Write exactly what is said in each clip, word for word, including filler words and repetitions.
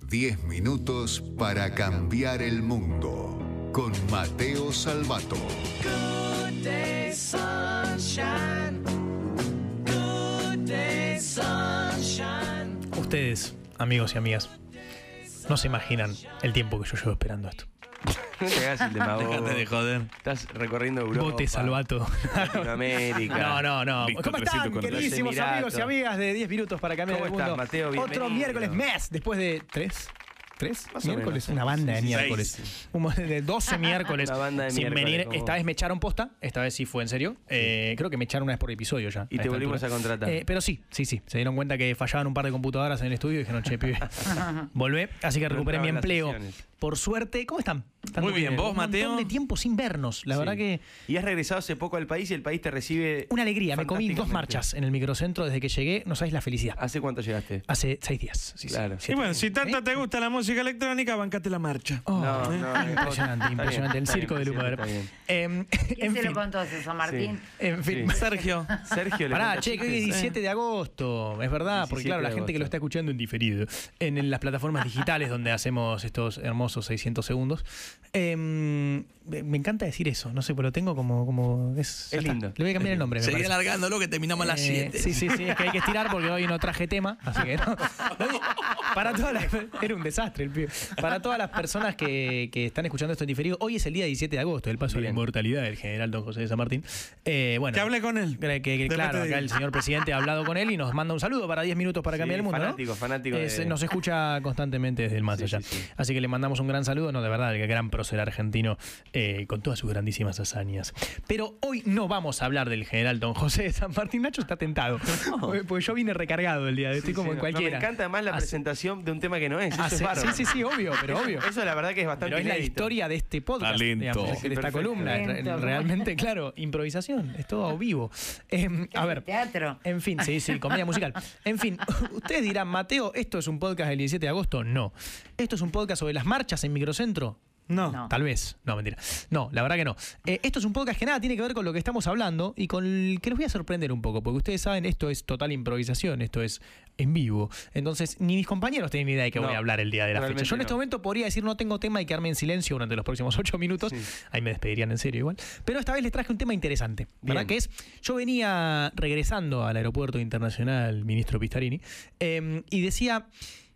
diez minutos para cambiar el mundo. Con Mateo Salvato. Good day, sunshine. Good day, sunshine. Ustedes, amigos y amigas, no se imaginan el tiempo que yo llevo esperando esto. No te hagas el demagogo. Déjate de joder. Estás recorriendo Europa. Bote Salvato. Latinoamérica. No, no, no. Listo, ¿Cómo están, trecito con queridísimos los Emiratos. amigos y amigas de diez minutos para cambiar ¿Cómo el mundo? estás, Mateo? Otro Bienvenido. miércoles mes, después de tres. ¿Tres? Más o miércoles, menos. una banda de Sí, sí, miércoles. seis. Un- de doce miércoles. Una banda de sin miércoles, venir. como- Esta vez me echaron posta, esta vez sí fue en serio. Eh, creo que me echaron una vez por episodio ya. Y te esta volvimos altura. a contratar. Eh, pero sí, sí, sí. Se dieron cuenta que fallaban un par de computadoras en el estudio y dijeron, che, pibe, volvé. Así que No recuperé mi entraban las empleo. sesiones. Por suerte, ¿cómo están? ¿Están Muy todo bien, ¿vos, Un montón Mateo? de tiempo sin vernos. La Sí. verdad que Y has regresado hace poco al país y el país te recibe. una alegría. Me comí dos fantásticamente. marchas en el microcentro desde que llegué. No sabéis la felicidad. ¿Hace cuánto llegaste? Hace seis días. Sí, sí. Claro. Siete. Y bueno, si tanto ¿Eh? te gusta la música electrónica, bancate la marcha. Oh, No, no, impresionante, está impresionante. bien, El está circo bien, del humo. está bien. Em, ¿Quién en se fin, lo contó eso, San Martín? Sí. en fin. Sí. Sergio. Sergio, le Pará, cuenta che, que hoy es chistes. diecisiete de agosto, es verdad, porque diecisiete claro, la de gente que lo agosto. está escuchando en diferido, en, en las plataformas digitales donde hacemos estos hermosos seiscientos segundos, em, me encanta decir eso, no sé, pero lo tengo como... como es ya está. lindo. Le voy a cambiar el nombre, me Seguí parece. alargándolo que terminamos a las Eh, siete. Sí, sí, sí, es que hay que estirar porque hoy no traje tema, así que no. Para todas las, era un desastre el pibe. Para todas las personas que, que están escuchando esto en diferido, hoy es el día diecisiete de agosto, el paso de la Bien. inmortalidad del general don José de San Martín. Eh, bueno, Que hable con él. que, que- que, Después claro, te acá digo. el señor presidente ha hablado con él y nos manda un saludo para diez minutos para Sí, cambiar el mundo, fanático, ¿no? fanático Es- de- Nos escucha constantemente desde el más Sí, allá. sí, sí. Así que le mandamos un gran saludo, no, de verdad, el gran prócer argentino eh, con todas sus grandísimas hazañas. Pero hoy no vamos a hablar del general don José de San Martín. Nacho está tentado, porque porque yo vine recargado el día de hoy, estoy Sí, como sí, en no, cualquiera. me encanta además la Hace- presentación de un tema que no es. Eso hace- es bárbaro. sí, sí, sí, obvio, pero obvio. Eso la verdad que es bastante Pero es la inédito. historia de este podcast, Talento. digamos, de Sí, esta perfecto. columna. Talento. Realmente, claro, improvisación, es todo vivo. Eh, a ver, Teatro. en fin, sí, sí, comedia musical. En fin, ustedes dirán, Mateo, ¿esto es un podcast del diecisiete de agosto? No. ¿Esto es un podcast sobre las marchas en Microcentro? No. No. Tal vez. No, mentira. No, la verdad que no. Eh, esto es un podcast que nada tiene que ver con lo que estamos hablando y con el que los voy a sorprender un poco, porque ustedes saben, esto es total improvisación, esto es en vivo. Entonces, ni mis compañeros tienen ni idea de qué No, voy a hablar el día de la fecha. realmente Yo en este no. momento podría decir no tengo tema y quedarme en silencio durante los próximos ocho minutos. Sí. Ahí me despedirían en serio igual. Pero esta vez les traje un tema interesante, ¿verdad? Bien. Que es, yo venía regresando al aeropuerto internacional Ministro Pistarini eh, y decía...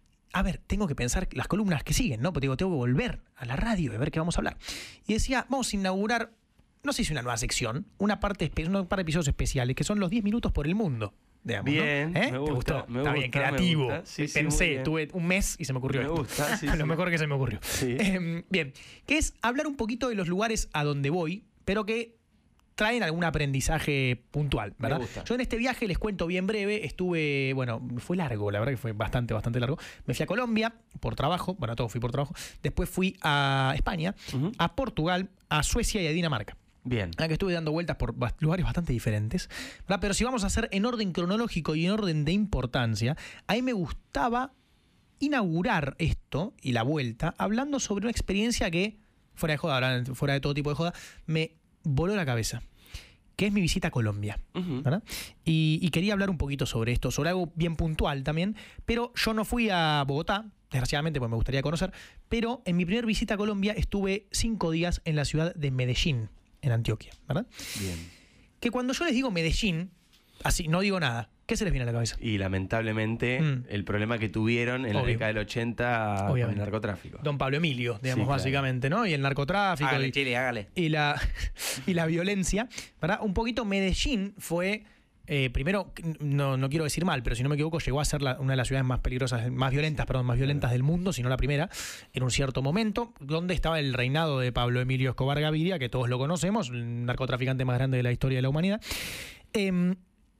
A ver, tengo que pensar las columnas que siguen, ¿no? Porque digo, tengo que volver a la radio y ver qué vamos a hablar. Y decía, vamos a inaugurar, no sé si una nueva sección, una parte, espe- un par de episodios especiales, que son los diez minutos por el mundo. Digamos, ¿no? Bien, ¿Eh? me ¿Te gusta, gustó? me Está bien, gusta, me creativo. gusta. Sí, sí, muy Pensé, bien. tuve un mes y se me ocurrió Me esto. gusta, sí, Lo sí. mejor que se me ocurrió. Sí. Eh, bien, que es hablar un poquito de los lugares a donde voy, pero que traen algún aprendizaje puntual, ¿verdad? Me gusta. Yo en este viaje les cuento bien breve, estuve, bueno, fue largo, la verdad que fue bastante, bastante largo. Me fui a Colombia por trabajo, bueno, todo fui por trabajo. Después fui a España, Ujú. a Portugal, a Suecia y a Dinamarca. Bien. Ah, que estuve dando vueltas por bast- lugares bastante diferentes, ¿verdad? Pero si vamos a hacer en orden cronológico y en orden de importancia, a mí me gustaba inaugurar esto y la vuelta hablando sobre una experiencia que, fuera de joda, ahora, fuera de todo tipo de joda, me voló la cabeza, que es mi visita a Colombia. Ujú. ¿Verdad? Y, y quería hablar un poquito sobre esto, sobre algo bien puntual también, pero yo no fui a Bogotá, desgraciadamente, porque me gustaría conocer, pero en mi primera visita a Colombia estuve cinco días en la ciudad de Medellín, en Antioquia, ¿verdad? Bien. Que cuando yo les digo Medellín, así, no digo nada, ¿qué se les viene a la cabeza? Y lamentablemente Mm. el problema que tuvieron en la Obvio. década del ochenta con el Obviamente. narcotráfico. Don Pablo Emilio, digamos, Sí, claro. básicamente, ¿no? Y el narcotráfico Hágale, y, Chile, hágale. y la, y la violencia, ¿verdad? Un poquito Medellín fue, eh, primero, no, no quiero decir mal, pero si no me equivoco, llegó a ser la- una de las ciudades más peligrosas, más violentas, perdón, más violentas del mundo, si no la primera, en un cierto momento, donde estaba el reinado de Pablo Emilio Escobar Gaviria, que todos lo conocemos, el narcotraficante más grande de la historia de la humanidad. Em,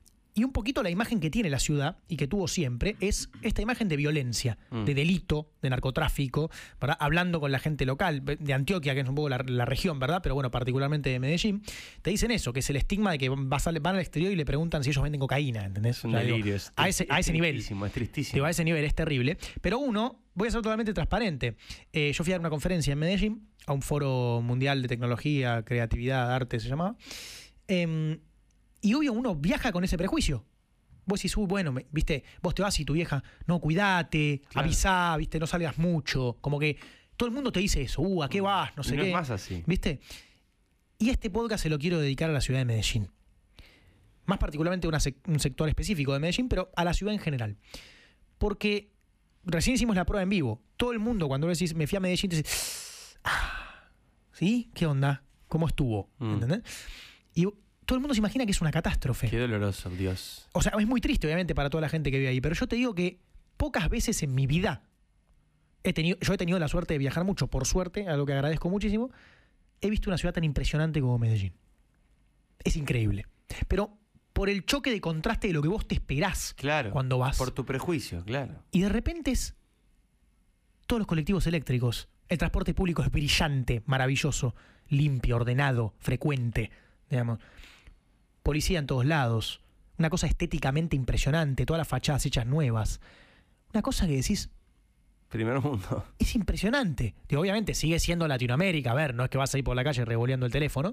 Y un poquito la imagen que tiene la ciudad y que tuvo siempre es esta imagen de violencia, Mm. de delito, de narcotráfico, ¿verdad? Hablando con la gente local de Antioquia, que es un poco la, la región, ¿verdad? Pero bueno, particularmente de Medellín, te dicen eso, que es el estigma de que vas al- van al exterior y le preguntan si ellos venden cocaína, ¿entendés? Es un O sea, digo, delirio. es- a ese, a es ese nivel. tristísimo, Es tristísimo. Digo, a ese nivel es terrible. Pero uno, voy a ser totalmente transparente. Eh, yo fui a dar una conferencia en Medellín, a un foro mundial de tecnología, creatividad, arte se llamaba. Em, y obvio, uno viaja con ese prejuicio. vos decís, uy, bueno, me- viste, vos te vas y tu vieja, no, cuidate, Claro. avisá, viste, no salgas mucho. Como que todo el mundo te dice eso, uh, ¿a qué vas? No Y sé no qué. es más así. ¿Viste? Y este podcast se lo quiero dedicar a la ciudad de Medellín. Más particularmente a una sec- un sector específico de Medellín, pero a la ciudad en general. Porque recién hicimos la prueba en vivo. Todo el mundo, cuando vos decís, me fui a Medellín, te dice, ah, ¿sí? ¿Qué onda? ¿Cómo estuvo? Mm. ¿Entendés? Y todo el mundo se imagina que es una catástrofe. Qué doloroso, Dios. O sea, es muy triste, obviamente, para toda la gente que vive ahí. Pero yo te digo que pocas veces en mi vida he tenido, yo he tenido la suerte de viajar mucho, por suerte, a lo que agradezco muchísimo. He visto una ciudad tan impresionante como Medellín. Es increíble. Pero por el choque de contraste de lo que vos te esperás Claro. cuando vas. Por tu prejuicio, claro. Y de repente es todos los colectivos eléctricos. El transporte público es brillante, maravilloso, limpio, ordenado, frecuente. Digamos. Policía en todos lados. Una cosa estéticamente impresionante. Todas las fachadas hechas nuevas. Una cosa que decís, Primer mundo. es impresionante. Digo, obviamente sigue siendo Latinoamérica. A ver, no es que vas a ir por la calle revoleando el teléfono.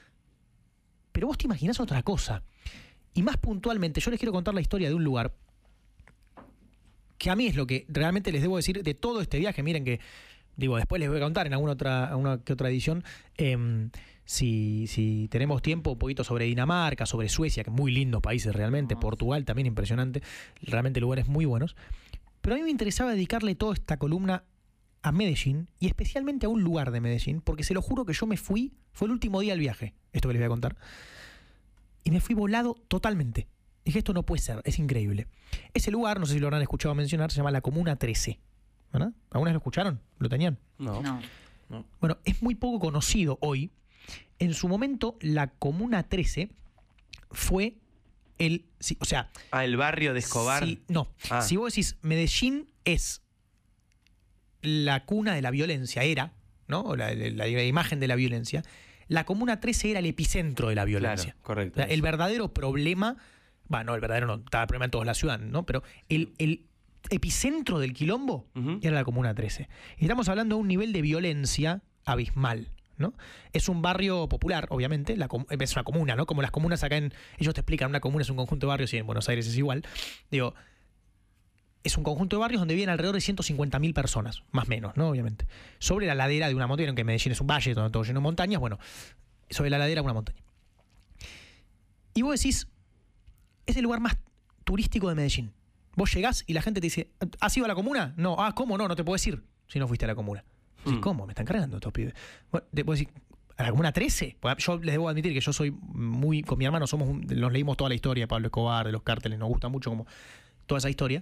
Pero vos te imaginás otra cosa. Y más puntualmente, yo les quiero contar la historia de un lugar que a mí es lo que realmente les debo decir de todo este viaje. Miren que, digo, después les voy a contar en alguna otra, alguna que otra edición, eh, si, si tenemos tiempo, un poquito sobre Dinamarca, sobre Suecia, que muy lindos países realmente, Portugal también impresionante, realmente lugares muy buenos. Pero a mí me interesaba dedicarle toda esta columna a Medellín y especialmente a un lugar de Medellín, porque se lo juro que yo me fui, fue el último día del viaje, esto que les voy a contar, y me fui volado totalmente. Dije, esto no puede ser, es increíble. Ese lugar, no sé si lo habrán escuchado mencionar, se llama la Comuna trece. ¿Verdad? ¿Algunas lo escucharon? ¿Lo tenían? No. No. Bueno, es muy poco conocido hoy. En su momento, la Comuna trece fue el... sí, o sea, Ah, el barrio de Escobar. si- no, Ah. si vos decís Medellín es la cuna de la violencia, era, ¿no? O La, la- la imagen de la violencia. La Comuna trece era el epicentro de la violencia. Claro, correcto. O sea, el verdadero problema, bueno, el verdadero no, estaba el problema en toda la ciudad, ¿no? Pero el, el epicentro del quilombo Ujú. era la Comuna trece. Y estamos hablando de un nivel de violencia abismal, ¿no? Es un barrio popular, obviamente, la com- es una comuna, ¿no? Como las comunas acá en... Ellos te explican, una comuna es un conjunto de barrios y en Buenos Aires es igual. Digo, es un conjunto de barrios donde viven alrededor de ciento cincuenta mil personas, más o menos, ¿no? Obviamente. Sobre la ladera de una montaña, aunque Medellín es un valle donde todo lleno de montañas, bueno, sobre la ladera de una montaña. Y vos decís, es el lugar más turístico de Medellín. Vos llegás y la gente te dice, ¿has ido a la comuna? No, ah, ¿cómo no? No te puedo decir si no fuiste a la comuna. Decís, Mm. ¿cómo? Me están cargando estos pibes. Bueno, te puedo decir, ¿a la comuna trece? Porque yo les debo admitir que yo soy muy, con mi hermano somos, un- nos leímos toda la historia de Pablo Escobar, de los cárteles, nos gusta mucho como toda esa historia.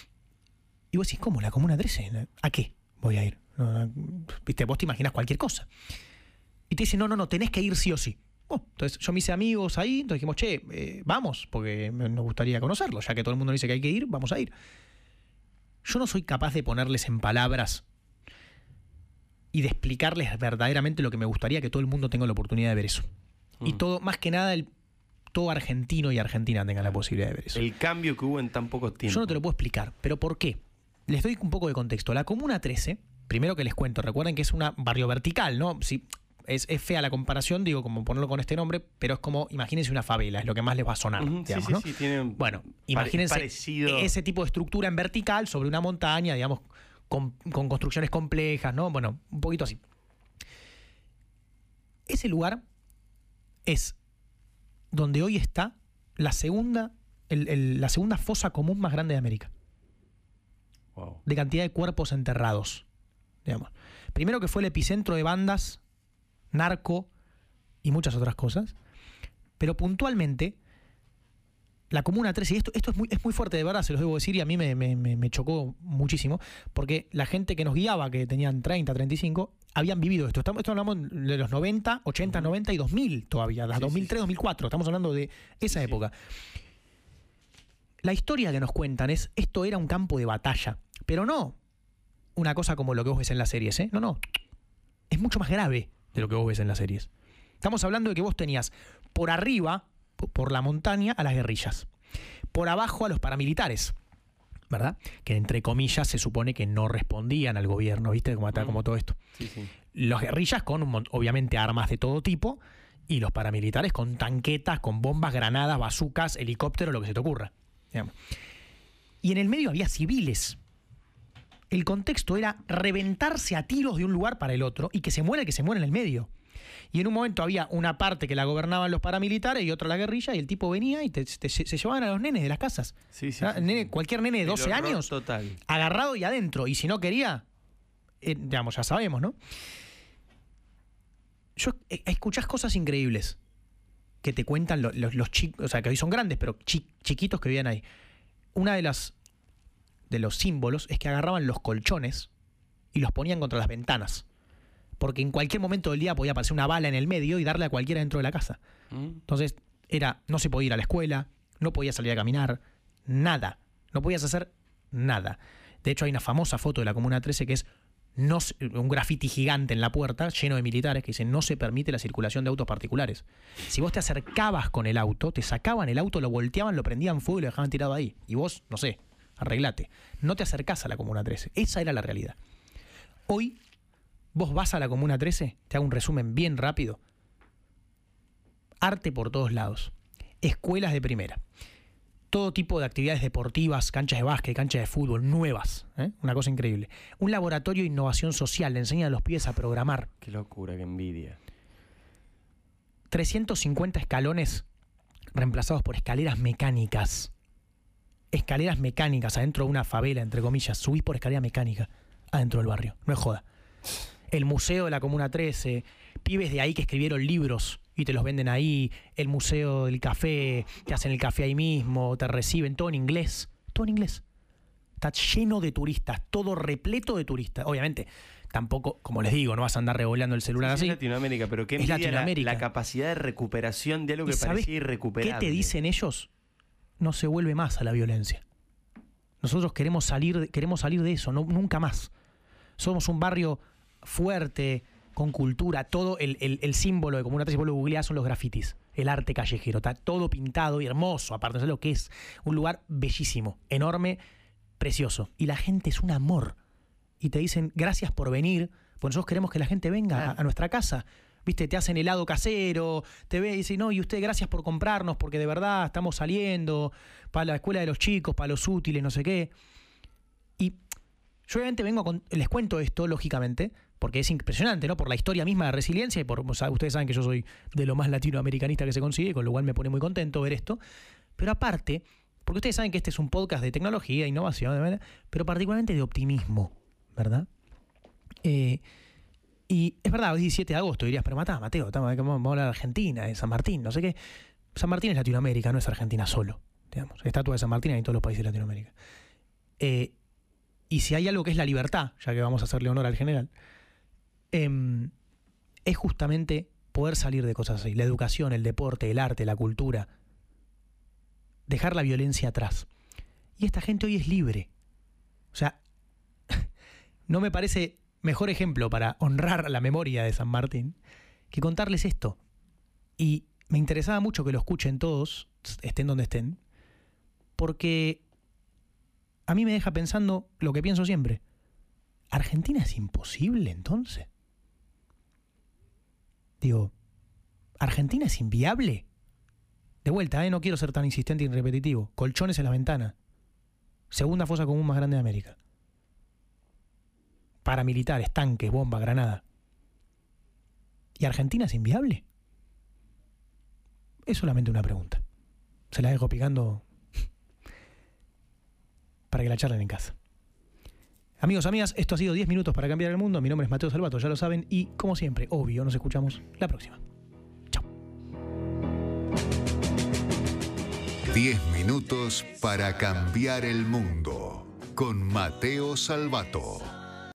Y vos decís, ¿cómo? ¿La comuna trece? ¿A qué voy a ir? No, no, Viste, vos te imaginas cualquier cosa. Y te dicen, no, no, no, tenés que ir sí o sí. Bueno, entonces yo me hice amigos ahí, entonces dijimos, che, eh, vamos, porque me- nos gustaría conocerlo, ya que todo el mundo dice que hay que ir, vamos a ir. Yo no soy capaz de ponerles en palabras y de explicarles verdaderamente lo que me gustaría que todo el mundo tenga la oportunidad de ver eso. Y Mm. todo, más que nada, el, todo argentino y argentina tengan la posibilidad de ver eso. El cambio que hubo en tan poco tiempo. Yo no te lo puedo explicar, pero ¿por qué? Les doy un poco de contexto. La Comuna trece, primero que les cuento, recuerden que es un barrio vertical, ¿no? Si es, es fea la comparación, digo, como ponerlo con este nombre, pero es como, imagínense una favela, es lo que más les va a sonar, Ujú, sí, digamos, sí, ¿no? sí, tiene un Bueno, pare- imagínense parecido. ese tipo de estructura en vertical sobre una montaña, digamos, con, con construcciones complejas, ¿no? Bueno, un poquito así. Ese lugar es donde hoy está la segunda, el- el- la segunda fosa común más grande de América, Wow. de cantidad de cuerpos enterrados, digamos. Primero que fue el epicentro de bandas, narco y muchas otras cosas, pero puntualmente la Comuna trece, y esto, esto es, muy, es muy fuerte de verdad, se los debo decir, y a mí me, me- me- me chocó muchísimo, porque la gente que nos guiaba, que tenían treinta, treinta y cinco, habían vivido esto. Estamos, esto hablamos de los noventa, ochenta, noventa y dos mil todavía, las Sí, dos mil tres, sí, sí. dos mil cuatro, estamos hablando de esa Sí, sí. época. La historia que nos cuentan es, esto era un campo de batalla, pero no una cosa como lo que vos ves en las series, ¿eh? No, no. Es mucho más grave de lo que vos ves en las series. Estamos hablando de que vos tenías por arriba, po- por la montaña, a las guerrillas. Por abajo a los paramilitares, ¿verdad? Que entre comillas se supone que no respondían al gobierno, ¿viste? Como, está, Mm. como todo esto. Sí, sí. Las guerrillas con, un mon- obviamente, armas de todo tipo, y los paramilitares con tanquetas, con bombas, granadas, bazucas, helicópteros, lo que se te ocurra. digamos. Y en el medio había civiles. El contexto era reventarse a tiros de un lugar para el otro y que se muera el que se muera en el medio. Y en un momento había una parte que la gobernaban los paramilitares y otra la guerrilla, y el tipo venía y te, te- se llevaban a los nenes de las casas. Sí, sí, Ah, sí, nene- sí. Cualquier nene de El doce horror años, total. agarrado y adentro. Y si no quería, eh, digamos, ya sabemos, ¿no? Yo eh, escuchás cosas increíbles que te cuentan lo- los, los chicos, o sea, que hoy son grandes, pero chi- chiquitos que vivían ahí. Una de las de los símbolos es que agarraban los colchones y los ponían contra las ventanas. Porque en cualquier momento del día podía aparecer una bala en el medio y darle a cualquiera dentro de la casa. ¿Mm? Entonces, era, no se podía ir a la escuela, no podías salir a caminar, nada. No podías hacer nada. De hecho, hay una famosa foto de la Comuna trece que es no se- un grafiti gigante en la puerta, lleno de militares, que dice no se permite la circulación de autos particulares. Si vos te acercabas con el auto, te sacaban el auto, lo volteaban, lo prendían fuego y lo dejaban tirado ahí. Y vos, no sé, arreglate. No te acercás a la Comuna trece. Esa era la realidad. Hoy, vos vas a la Comuna trece, te hago un resumen bien rápido. Arte por todos lados. Escuelas de primera. Todo tipo de actividades deportivas, canchas de básquet, canchas de fútbol, nuevas. ¿eh? Una cosa increíble. Un laboratorio de innovación social. Le enseñan a los pibes a programar. Qué locura, qué envidia. trescientos cincuenta escalones reemplazados por escaleras mecánicas. Escaleras mecánicas adentro de una favela, entre comillas. Subís por escalera mecánica adentro del barrio. No es joda. El Museo de la Comuna trece, pibes de ahí que escribieron libros y te los venden ahí. El Museo del Café, te hacen el café ahí mismo, te reciben, todo en inglés. Todo en inglés. Está lleno de turistas, todo repleto de turistas. Obviamente, tampoco, como les digo, no vas a andar revoleando el celular Sí, sí, así. es Latinoamérica, pero qué Es envidia la- Latinoamérica. La, capacidad de recuperación de algo ¿Y que sabes parecía irrecuperable. ¿Qué te dicen ellos? No se vuelve más a la violencia. Nosotros queremos salir, de- queremos salir de eso, no, nunca más. Somos un barrio fuerte, con cultura, todo el, el- el símbolo de Comuna trece, si vos lo googleás, son los grafitis, el arte callejero, está todo pintado y hermoso, aparte de lo que es un lugar bellísimo, enorme, precioso. Y la gente es un amor. Y te dicen, gracias por venir, pues nosotros queremos que la gente venga a, a nuestra casa. Viste, te hacen helado casero, te ve y dicen, no, y usted gracias por comprarnos, porque de verdad estamos saliendo para la escuela de los chicos, para los útiles, no sé qué. Y yo obviamente vengo con, les cuento esto, lógicamente, porque es impresionante, ¿no? Por la historia misma de resiliencia y por, o sea, ustedes saben que yo soy de lo más latinoamericanista que se consigue, con lo cual me pone muy contento ver esto. Pero aparte, porque ustedes saben que este es un podcast de tecnología, innovación, ¿verdad? Pero particularmente de optimismo, ¿verdad? Eh, y es verdad, hoy es diecisiete de agosto, dirías, pero matá, Mateo, estamos- vamos a hablar de Argentina, de San Martín, no sé qué. San Martín es Latinoamérica, no es Argentina solo, digamos. Estatua de San Martín hay en todos los países de Latinoamérica. Eh, y si hay algo que es la libertad, ya que vamos a hacerle honor al general, em, es justamente poder salir de cosas así. La educación, el deporte, el arte, la cultura. Dejar la violencia atrás. Y esta gente hoy es libre. O sea, no me parece mejor ejemplo para honrar la memoria de San Martín que contarles esto. Y me interesaba mucho que lo escuchen todos, estén donde estén, porque a mí me deja pensando lo que pienso siempre. ¿Argentina es imposible entonces? Digo, ¿Argentina es inviable? De vuelta, ¿eh? No quiero ser tan insistente y repetitivo. Colchones en la ventana. Segunda fosa común más grande de América. Paramilitares, tanques, bombas, granadas. ¿Y Argentina es inviable? Es solamente una pregunta. Se la dejo picando para que la charlen en casa. Amigos, amigas, esto ha sido diez minutos para cambiar el mundo. Mi nombre es Mateo Salvato, ya lo saben. Y como siempre, obvio, nos escuchamos la próxima. Chao. diez minutos para cambiar el mundo con Mateo Salvato.